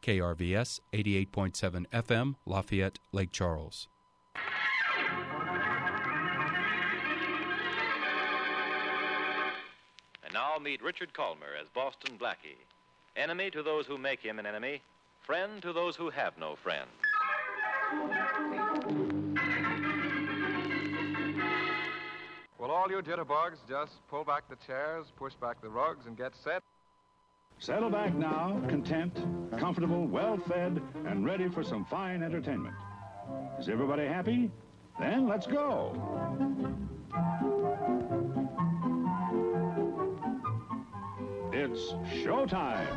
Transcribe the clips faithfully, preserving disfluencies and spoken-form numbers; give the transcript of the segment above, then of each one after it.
K R V S eighty-eight point seven F M, Lafayette, Lake Charles. And now meet Richard Culmer as Boston Blackie. Enemy to those who make him an enemy, friend to those who have no friend. Well, all you jitterbugs, just pull back the chairs, push back the rugs, and get set. Settle back now, content, comfortable, well-fed, and ready for some fine entertainment. Is everybody happy? Then let's go. It's showtime.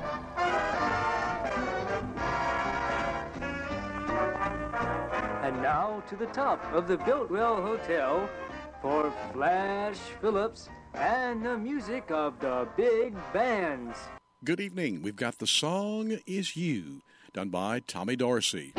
And now to the top of the Biltwell Hotel for Flash Phillips and the music of the big bands. Good evening. We've got The Song Is You, done by Tommy Dorsey.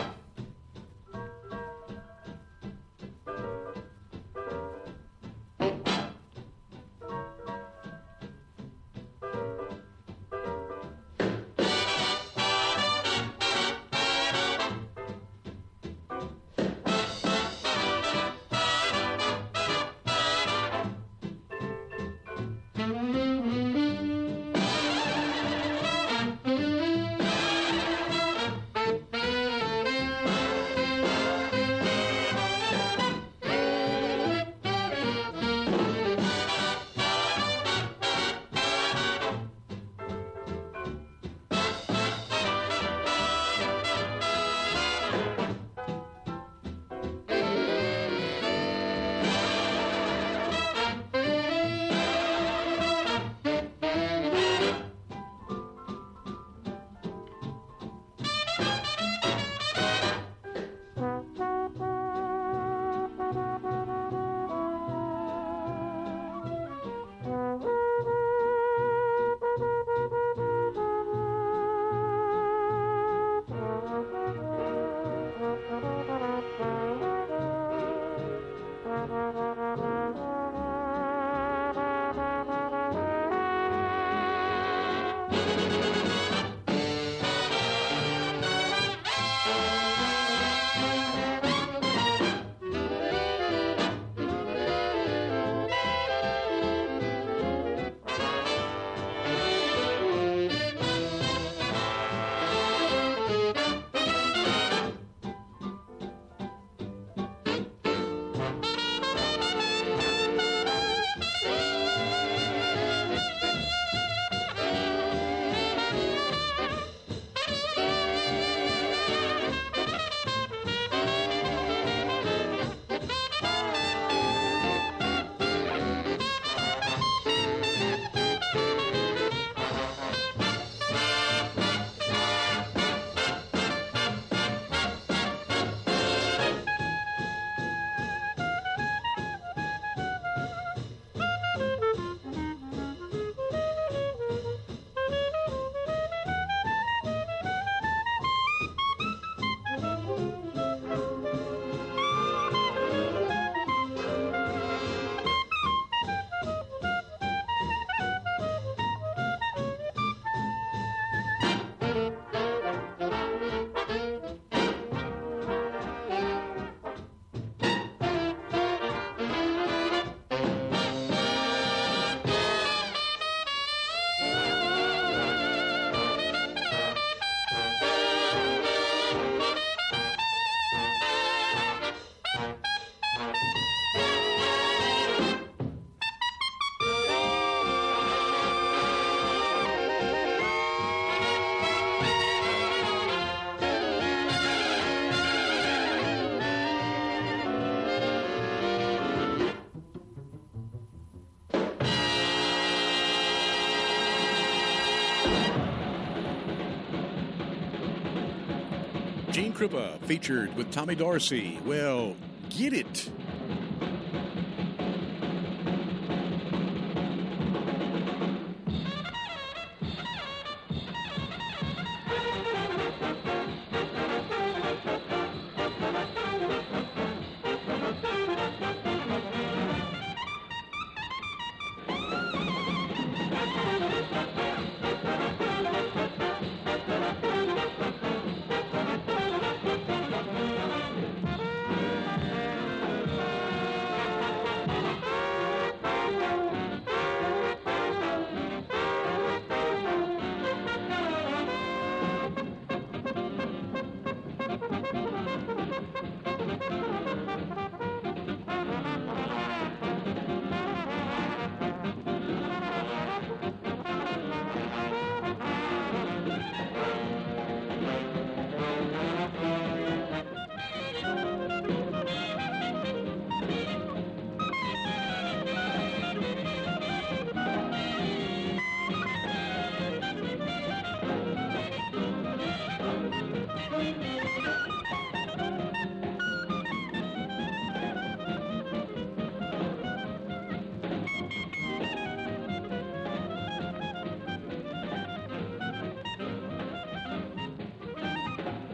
Gene Krupa featured with Tommy Dorsey. Well, get it.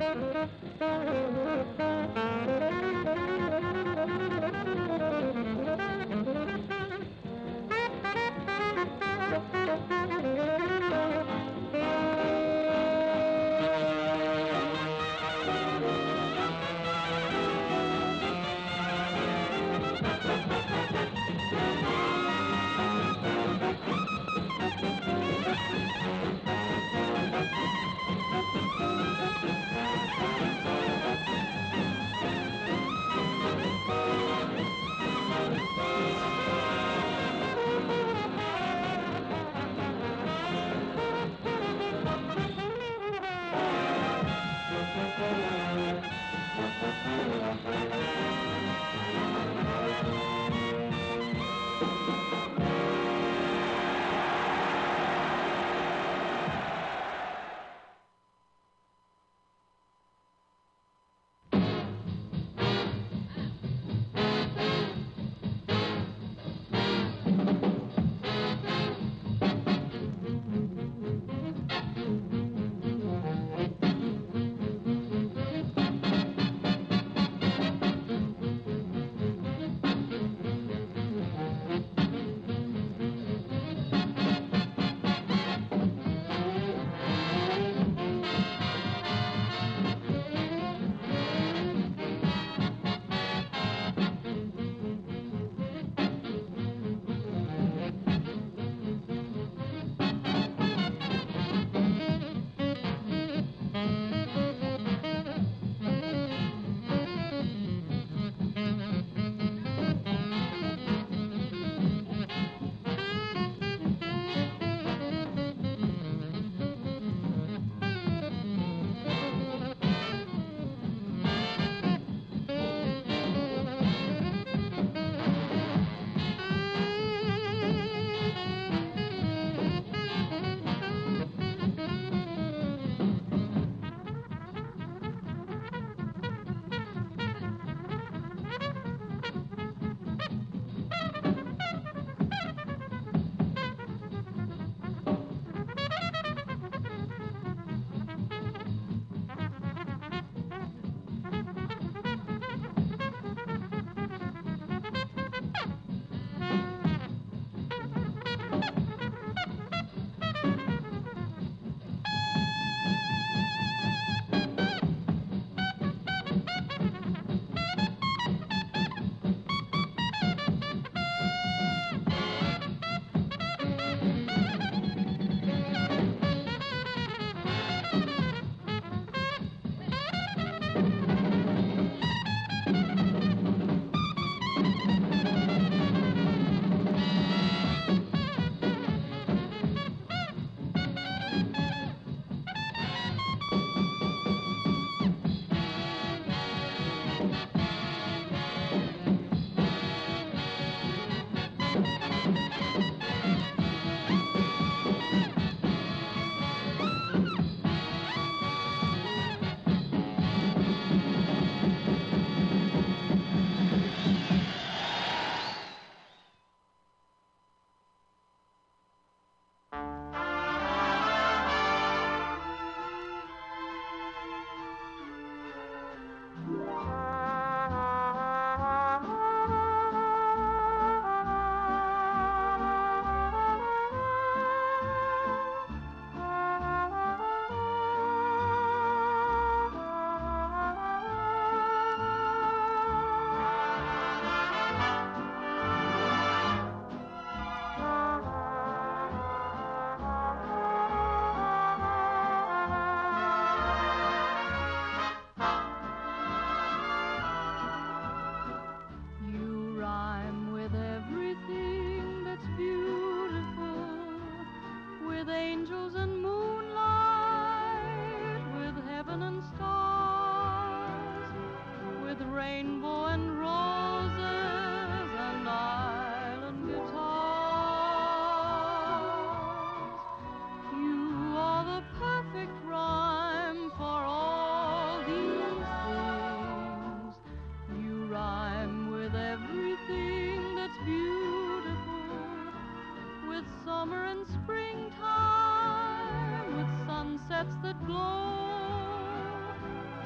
sunsets that glow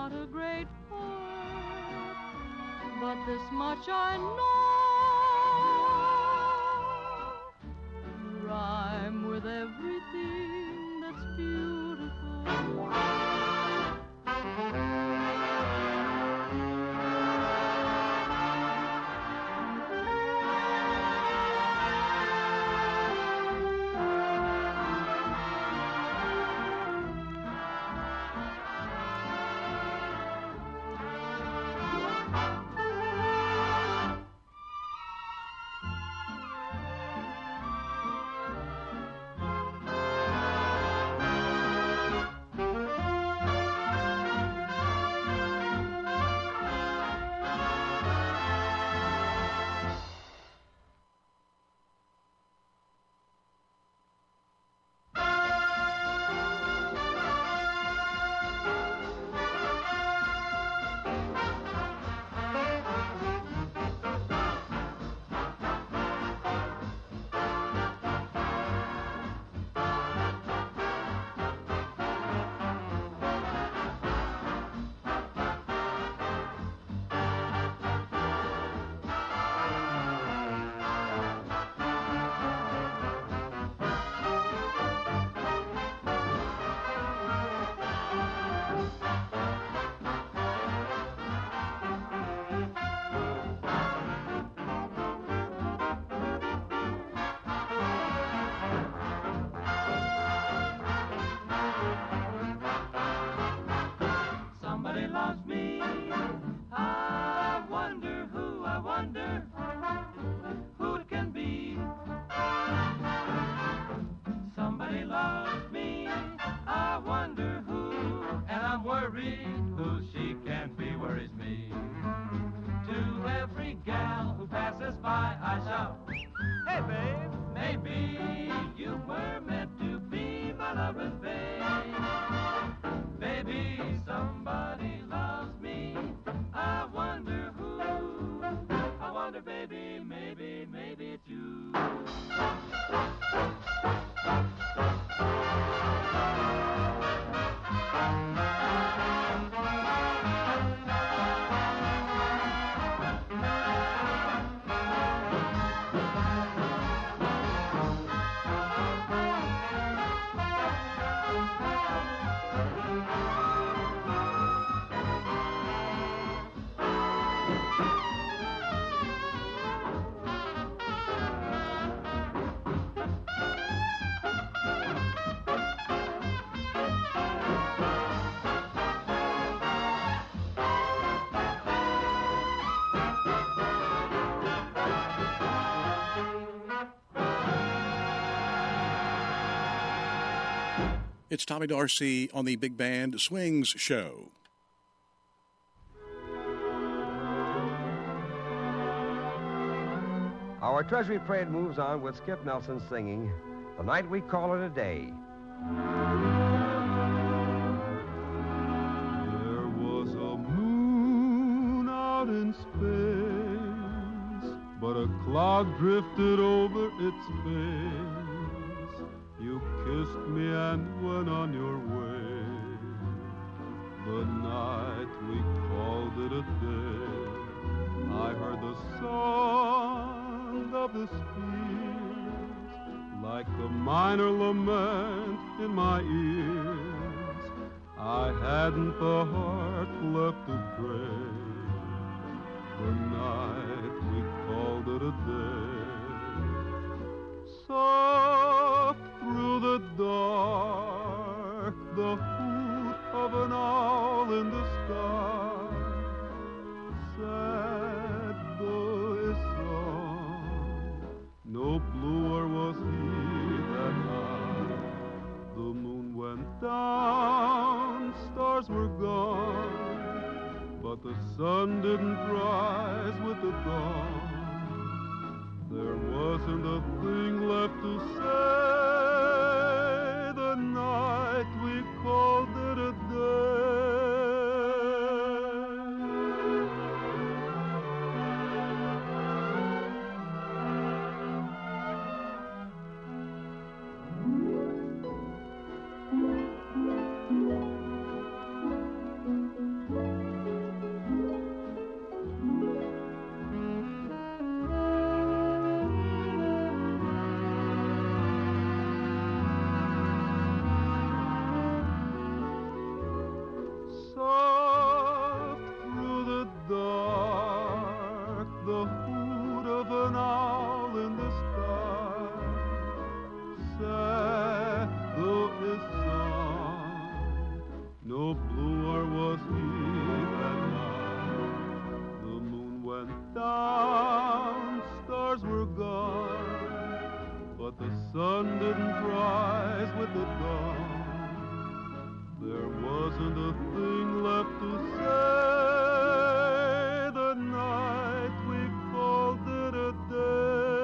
not a great poet, but this much I know. Rhyme with everything that's beautiful. It's Tommy Dorsey on the Big Band Swings Show. Our Treasury Parade moves on with Skip Nelson singing The Night We Call It a Day. There was a moon out in space, but a cloud drifted over its face. You kissed me and went on your way. The night we called it a day. I heard the song of the spheres, like a minor lament in my ears. I hadn't the heart left to pray. The night we called it a day. Soft through the dark, the hoot of an owl in the sky. Sad though his song, no bluer was he than I. The moon went down, stars were gone, but the sun didn't rise with the dawn. There wasn't a thing left to say. The night we called it a day. no bluer was he that night. The moon went down, stars were gone, but the sun didn't rise with the dawn. There wasn't a thing left to say. The night we called it a day.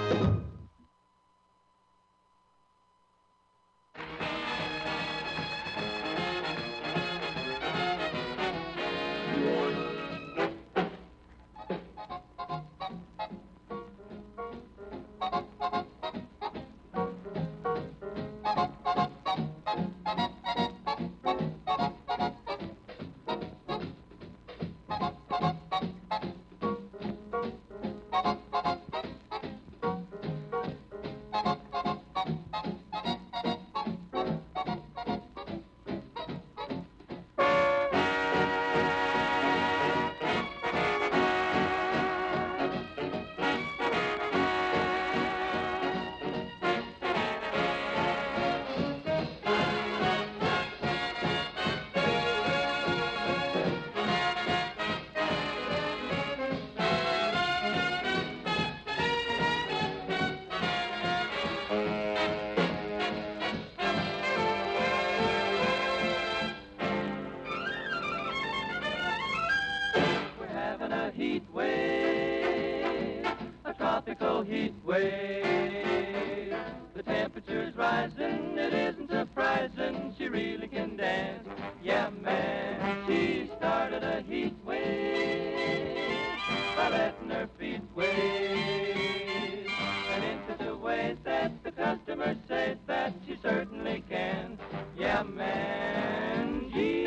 heat wave, a tropical heat wave. The temperature's rising, it isn't surprising, she really can dance. Yeah, man, she started a heat wave by letting her feet wave. And in such a way that the customers say that she certainly can. Yeah, man, heat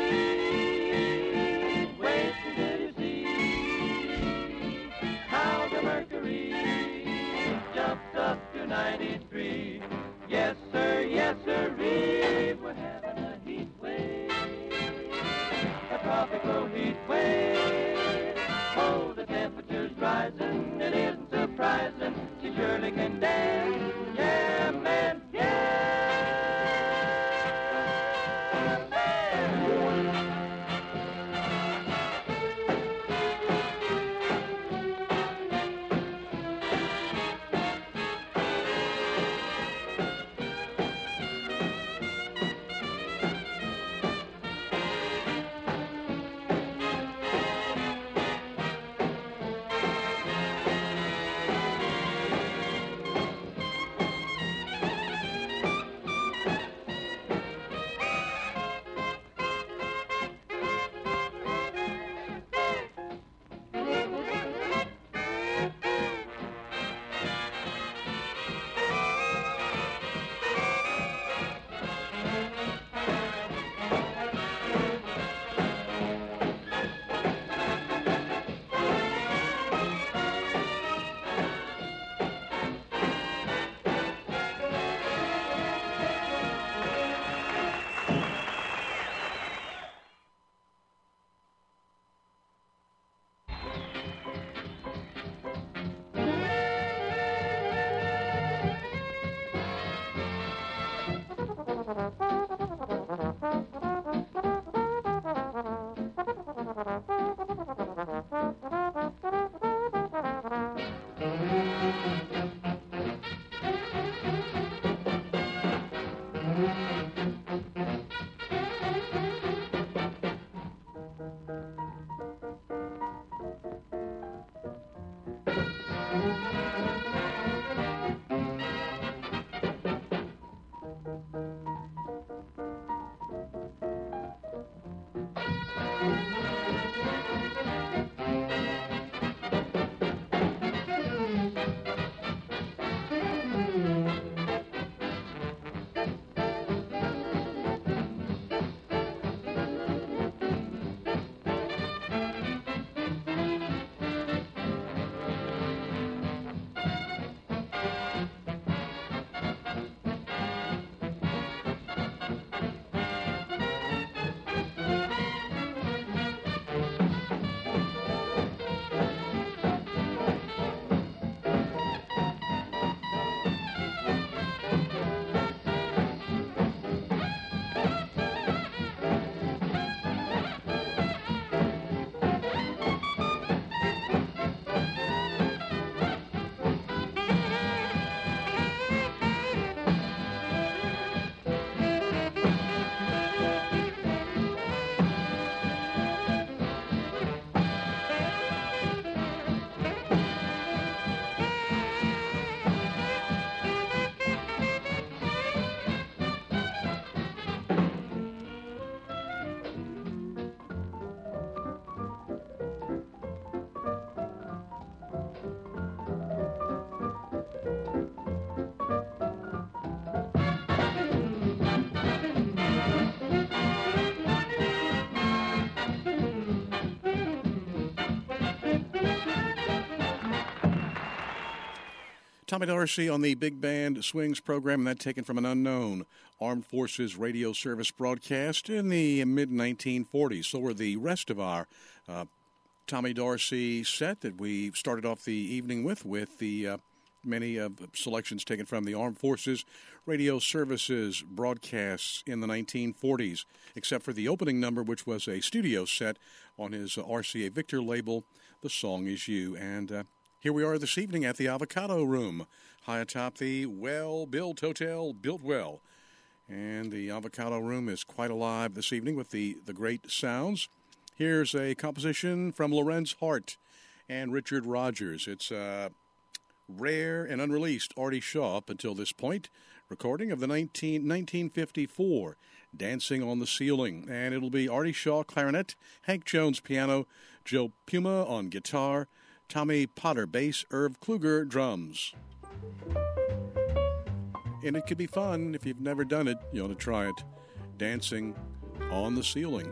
wave until you see how the mercury jumps up to ninety-three. Yes, sir, yes, sir, we're having a heat wave, a tropical heat wave. Oh, the temperature's rising, it isn't surprising, she surely can dance. Yeah, man, yeah. Tommy Dorsey on the Big Band Swings program, and that taken from an unknown Armed Forces Radio Service broadcast in the mid nineteen forties. So were the rest of our uh, Tommy Dorsey set that we started off the evening with, with the uh, many uh, selections taken from the Armed Forces Radio Services broadcasts in the nineteen forties, except for the opening number, which was a studio set on his uh, R C A Victor label, The Song Is You. And uh, here we are this evening at the Avocado Room, high atop the well-built hotel, built well. And the Avocado Room is quite alive this evening with the, the great sounds. Here's a composition from Lorenz Hart and Richard Rogers. It's a rare and unreleased Artie Shaw up until this point recording of the nineteen fifty-four Dancing on the Ceiling. And it'll be Artie Shaw clarinet, Hank Jones piano, Joe Puma on guitar, Tommy Potter bass, Irv Kluger drums. And it could be fun. If you've never done it, you ought to try it. Dancing on the Ceiling.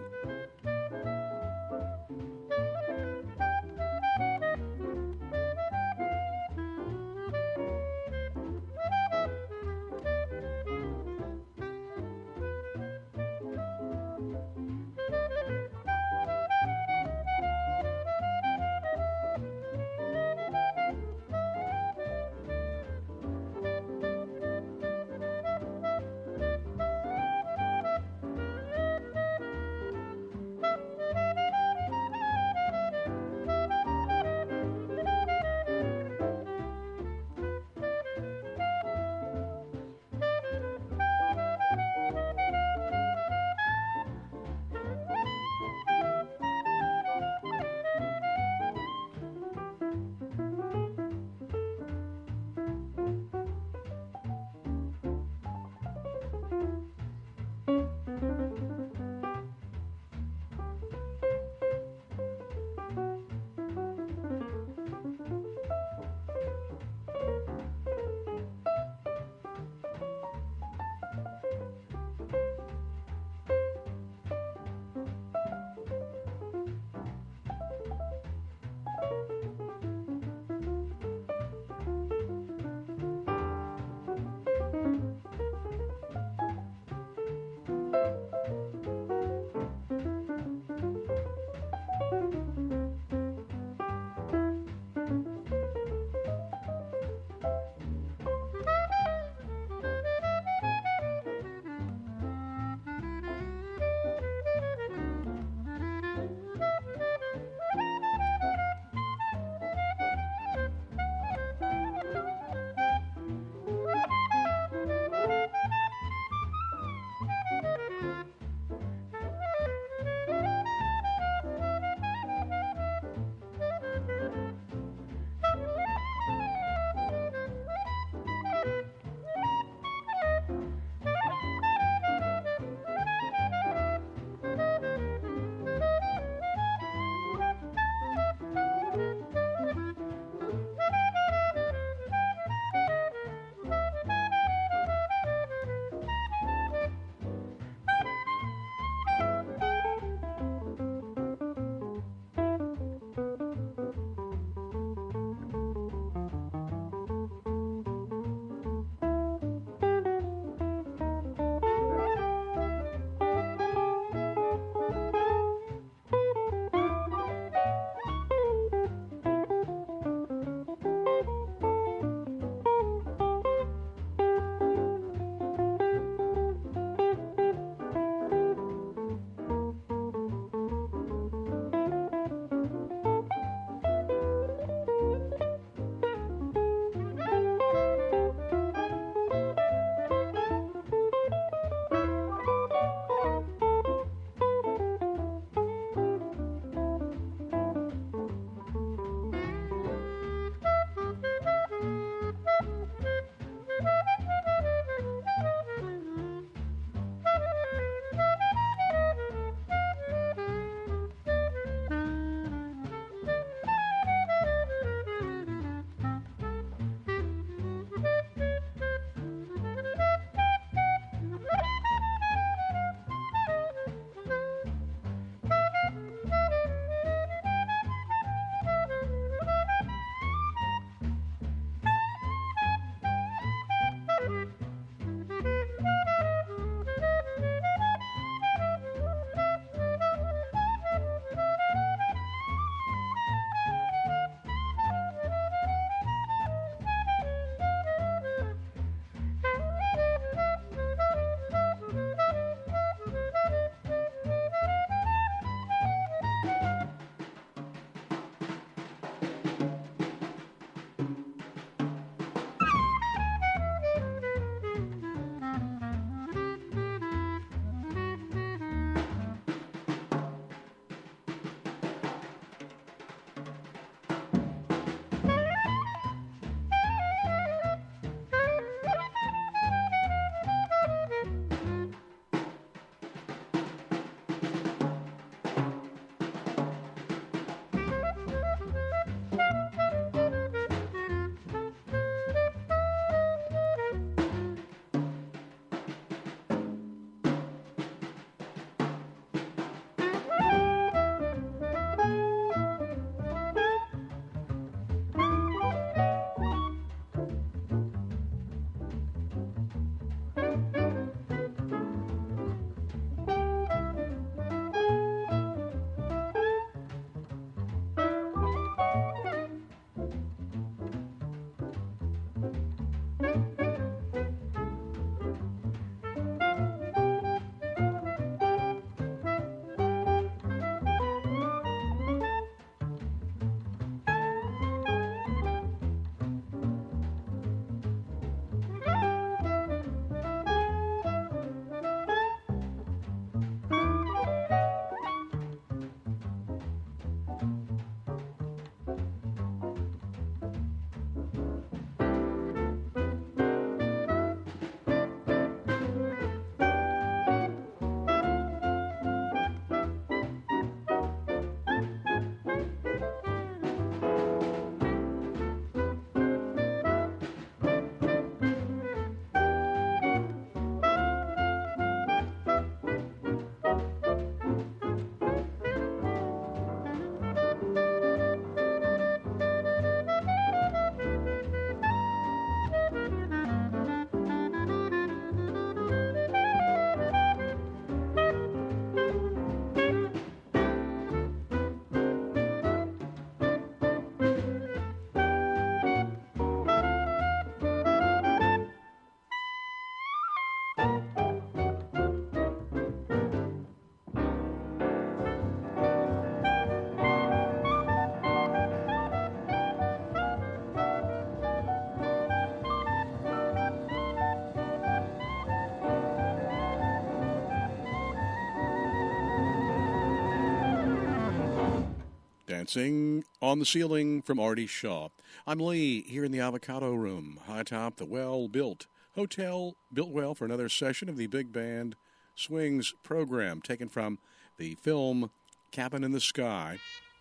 Dancing on the Ceiling from Artie Shaw. I'm Lee, here in the Avocado Room, high atop the well-built hotel, built well for another session of the Big Band Swings program, taken from the film Cabin in the Sky.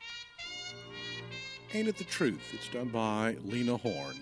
Ain't It the Truth? It's done by Lena Horne.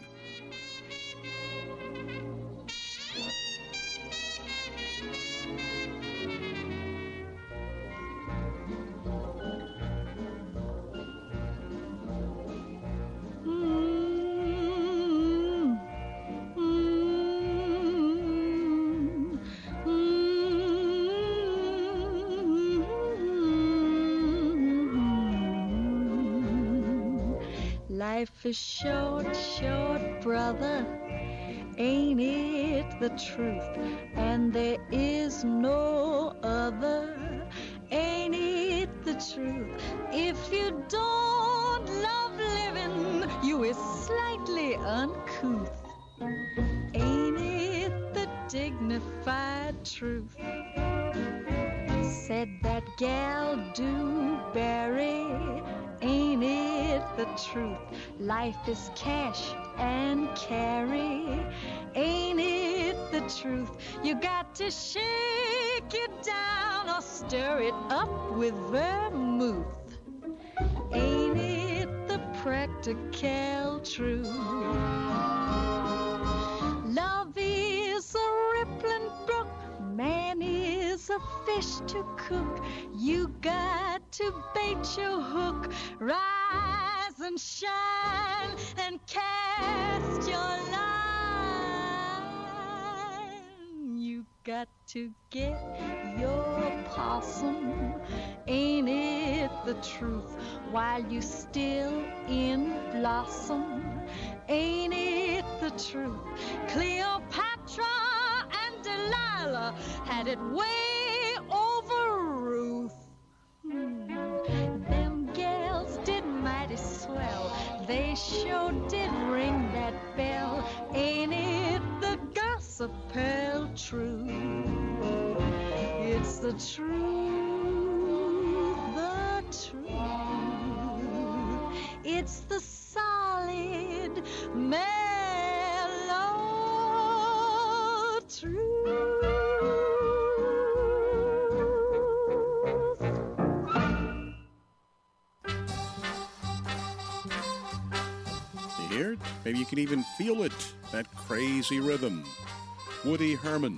Life is short, short, brother, ain't it the truth? And there is no other, ain't it the truth? If you don't love living, you is slightly uncouth. Ain't it the dignified truth? Said that gal Dewberry, ain't it the truth? Life is cash and carry, ain't it the truth? You got to shake it down or stir it up with vermouth. Ain't it the practical truth? Love is a rippling brook, man is a fish to cook. You got to bait your hook, rise and shine and cast your line. You got to get your possum, ain't it the truth? While you still in blossom, ain't it the truth? Cleopatra and Delilah had it way over Ruth. Hmm. Them gals did mighty swell, they sure did ring that bell. Ain't it the gospel truth? It's the truth, the truth. It's the solid mellow truth. You hear it? Maybe you can even feel it, that crazy rhythm. Woody Herman.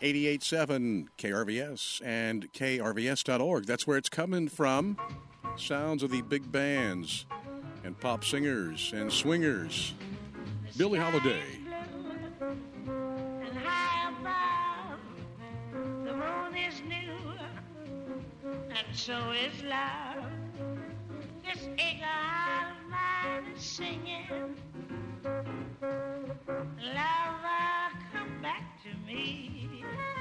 eighty-eight point seven K R V S and K R V S dot org. That's where it's coming from. Sounds of the big bands and pop singers and swingers. Billie Holiday. And high above, the moon is new, and so is love. This eagle heart of mine is singing, lover, come back to me.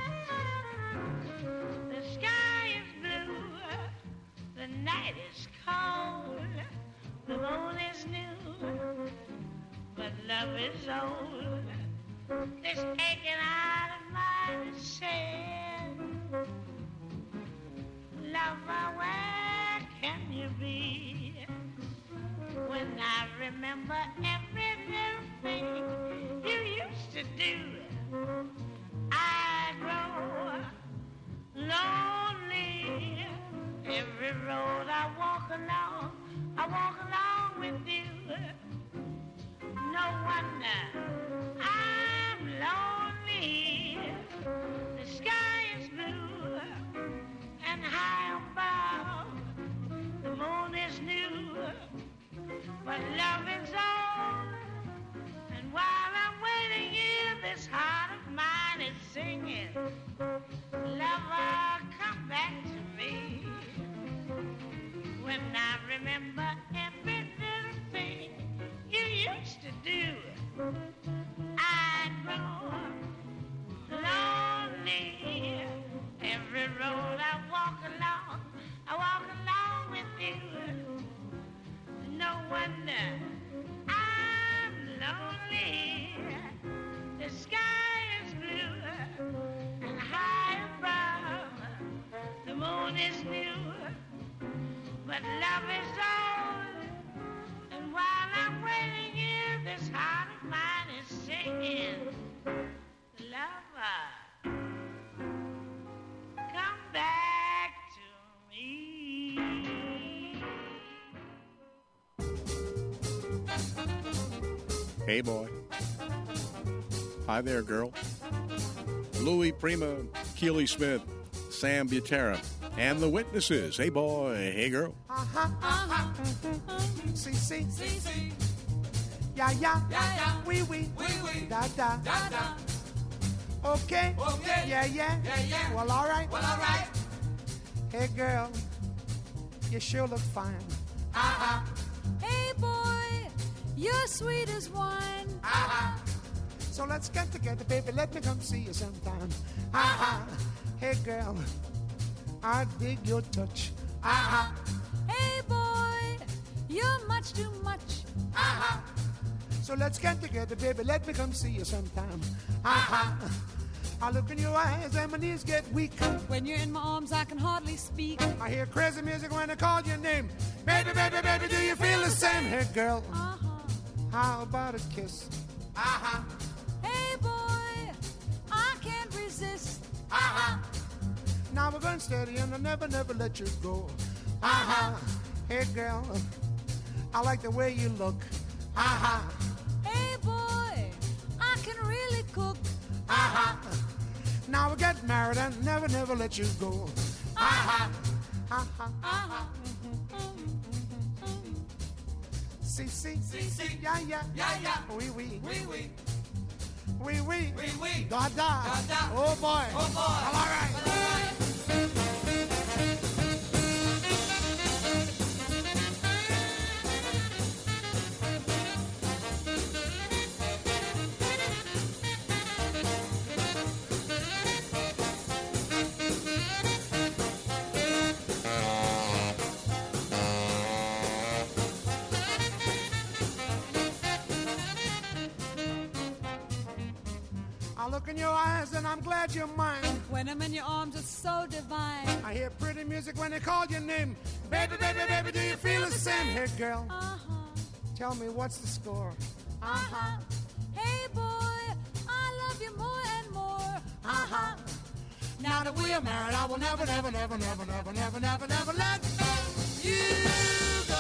The sky is blue, the night is cold, the moon is new, but love is old. This aching heart of mine is saying, lover, where can you be? When I remember every little thing you used to do, I grow lonely. Every road I walk along, I walk along with you. No wonder I'm lonely. The sky is blue and high above, the moon is new, but love is old. And while I'm waiting here, this heart of mine is singing, lover, come back to me. When I remember every little thing you used to do, I grow lonely. Every road I walk along, I walk along with you. No wonder I'm lonely. The sky is blue and high above, the moon is new, but love is old. And while I'm waiting here, this heart of mine is singing, lover, come back to me. Hey, boy. Hi there, girl. Louis Prima, Keely Smith, Sam Butera, and the Witnesses. Hey, boy. Hey, girl. Uh-huh, uh-huh. See, see, see, see. Yeah, yeah, yeah, yeah. Oui, oui, oui, oui. Da, da, da, da. Okay, okay. Yeah, yeah, yeah, yeah. Well, all right, well, all right. Hey, girl, you sure look fine. Uh-huh. Hey, boy, you're sweet as wine. Uh-huh. So let's get together, baby. Let me come see you sometime. Uh-huh. Hey, girl, I dig your touch. Uh-huh. Hey, boy, you're much too much. Uh-huh. So let's get together, baby. Let me come see you sometime. Uh-huh. I look in your eyes and my knees get weak. When you're in my arms, I can hardly speak. I hear crazy music when I call your name. Baby, baby, baby, do you feel the same? Hey, girl, uh-huh. How about a kiss? Uh-huh. Hey, boy, I can't resist. Uh-huh. Now we're going steady and I'll never, never let you go. Uh-huh. Hey, girl, I like the way you look. Uh-huh. Hey, boy, I can really cook. Uh-huh. Now we get married and never, never let you go. Uh-huh. Uh-huh. Uh-huh. See, see, see, see. Yeah, yeah, yeah, yeah. Oui, oui, oui, oui. Oui, oui, oui, oui. Da, da, da, da. Oh, boy. Oh, boy. Well, all right. Well, all right. I look in your eyes and I'm glad you're mine. When I'm in your arms, it's so divine. I hear pretty music when they call your name. Baby, baby, baby, do you feel the same? Hey, girl, uh-huh. Tell me what's the score? Uh-huh. Hey, boy, I love you more and more. Uh-huh. Now that we are married, I will never, never, never, never, never, never, never, never let you go.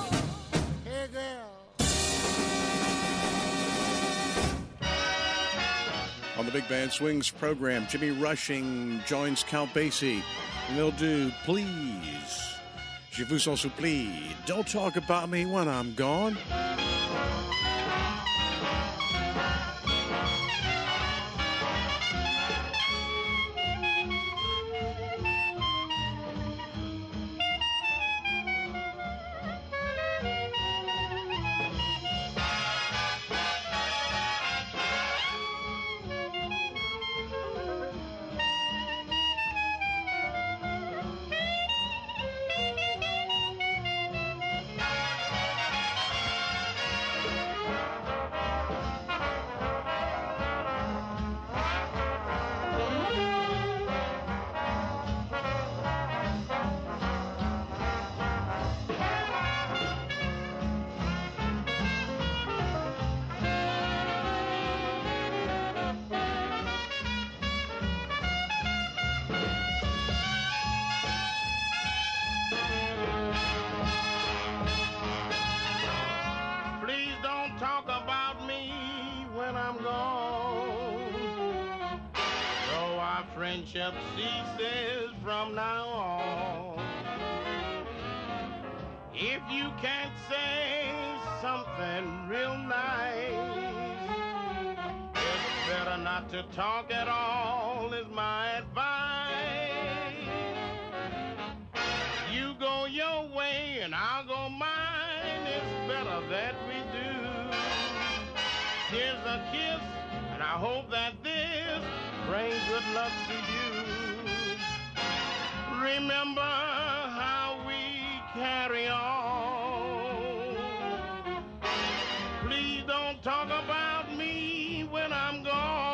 Hey, girl. Big Band Swings program. Jimmy Rushing joins Count Basie, and they'll do Please. Je vous en supplie. Don't talk about me when I'm gone. Friendship ceases from now on. If you can't say something real nice, it's better not to talk at all, is my advice. You go your way and I'll go mine, it's better that we do. Here's a kiss, and I hope that this bring good luck to you. Remember how we carry on. Please don't talk about me when I'm gone.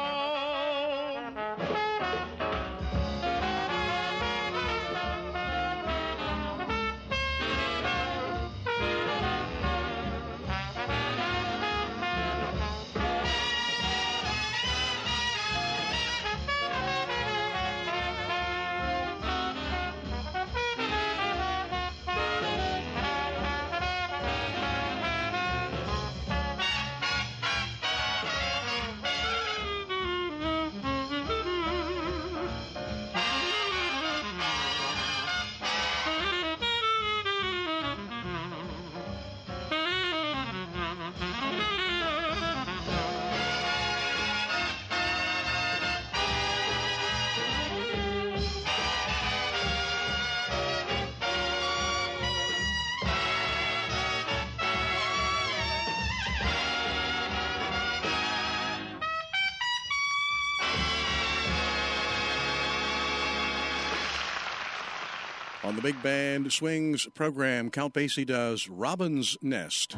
On the Big Band Swings program, Count Basie does Robin's Nest.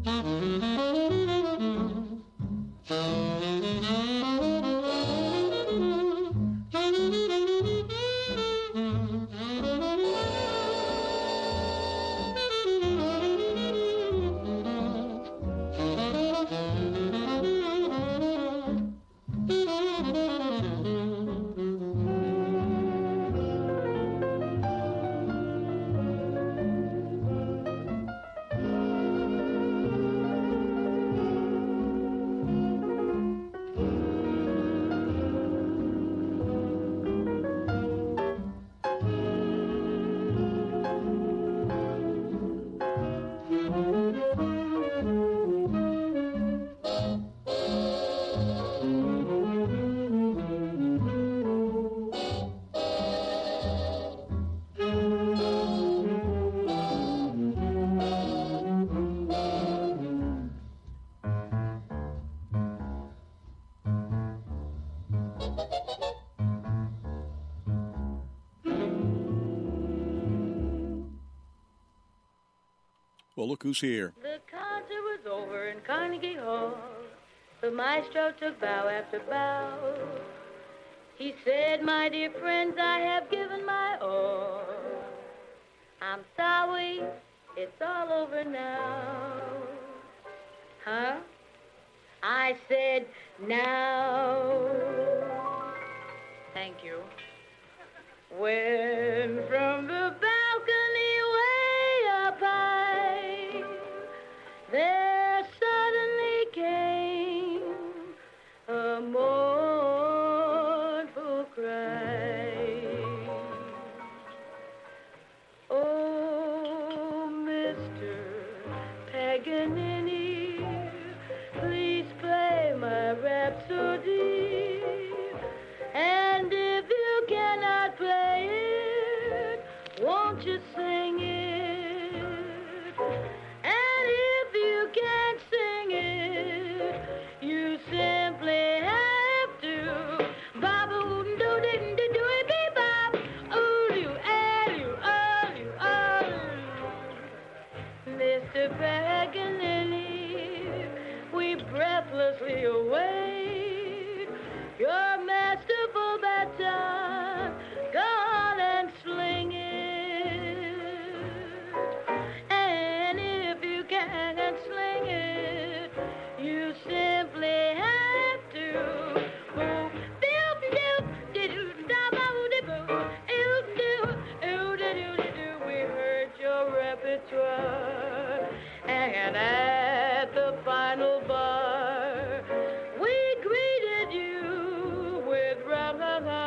Well, look who's here. The concert was over in Carnegie Hall. The maestro took bow after bow. He said, my dear friends, I have given my all. I'm sorry, it's all over now. Huh? I said, now. Thank you. When from the balcony way up high, there suddenly came a mournful cry. Oh, Mister Paganini, please play my rhapsody. And if you cannot play it, won't you sing it? And if you can't sing it, you simply have to bop oo do do do do it be bop oo do ah do ah do ah do. Mister Paganini, we breathlessly await your masterful baton. Go on and sling it. And if you can't sling it, you simply have to. Boop, doop, doop, doo, da, ba, oo, dee, boo. Ooh, doo, ooh, dee, doo, dee, doo. We heard your repertoire. And at the final bar, we greeted you with round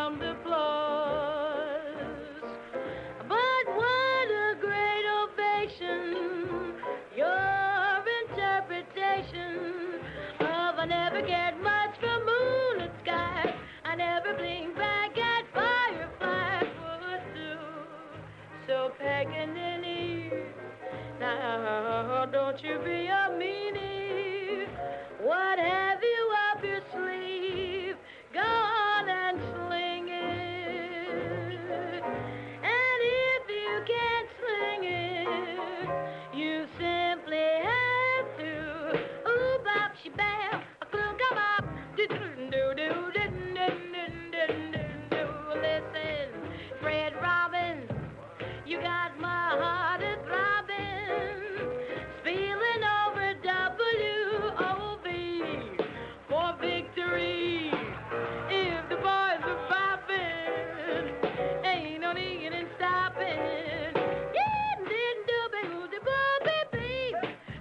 applause. But what a great ovation, your interpretation of I never get much from moon and sky, I never blink back at firefly would do. So Paganini, now don't you be a meanie. What have you up your sleeve? Go on and sling it. And if you can't sling it, you simply have to. Ooh, bop, she bam, a clung, come up. Do do do do do do do do. Listen, Fred Robin, you got my heart a throbbing, spilling over W O V for victory. If the boys are popping, ain't no need in stopping. Yeah, didn't do be who the boy be.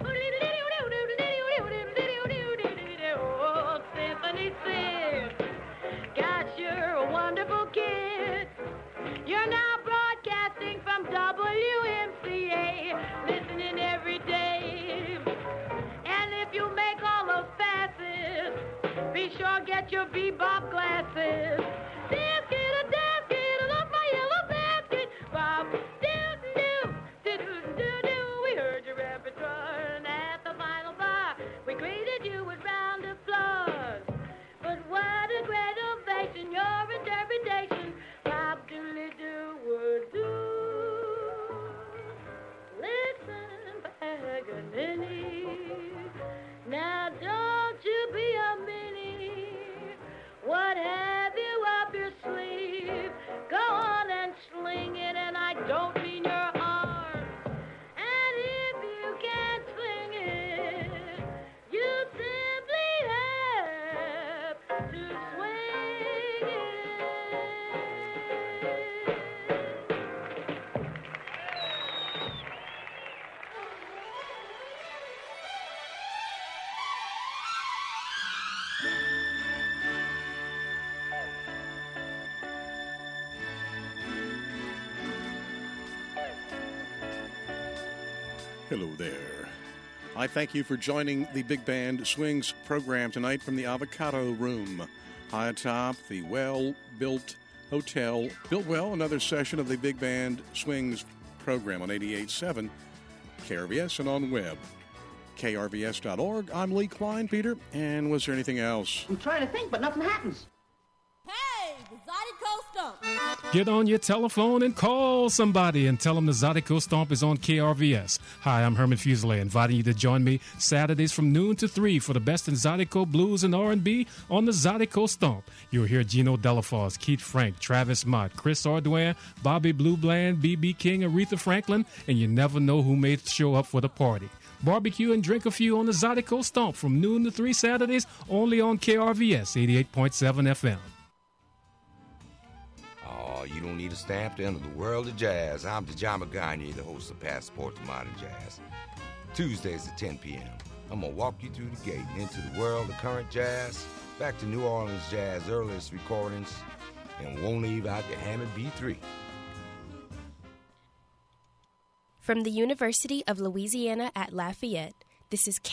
Oh, Symphony Sid, gosh, you're a wonderful kid. You're now broadcasting from W M C A, listening every day. And if you make all those passes, be sure get your bebop glasses. Dance kid, a dance kid, I love my yellow basket. Bop, do do do do do do. We heard your repertoire, and at the final bar, we greeted you with round applause. But what a great ovation, your interpretation, Bob Dooley do would do. Listen, Paganini. Hello there. I thank you for joining the Big Band Swings program tonight from the Avocado Room, high atop the well-built hotel. Built well, another session of the Big Band Swings program on eighty-eight point seven K R V S and on web, K R V S dot org. I'm Lee Klein, Peter, and was there anything else? I'm trying to think, but nothing happens. Hey, the Zydeco Stomp. Get on your telephone and call somebody and tell them the Zydeco Stomp is on K R V S. Hi, I'm Herman Fuselier, inviting you to join me Saturdays from noon to three for the best in Zydeco blues and R and B on the Zydeco Stomp. You'll hear Gino Delafosse, Keith Frank, Travis Mott, Chris Ardoin, Bobby Blue Bland, B B King, Aretha Franklin, and you never know who may show up for the party. Barbecue and drink a few on the Zydeco Stomp from noon to three Saturdays, only on K R V S eighty-eight point seven F M. Oh, you don't need a stamp to enter the world of jazz. I'm DeJohn McGuire, the host of Passport to Modern Jazz. Tuesdays at ten p.m. I'm going to walk you through the gate and into the world of current jazz, back to New Orleans jazz earliest recordings, and won't leave out your Hammond B three. From the University of Louisiana at Lafayette, this is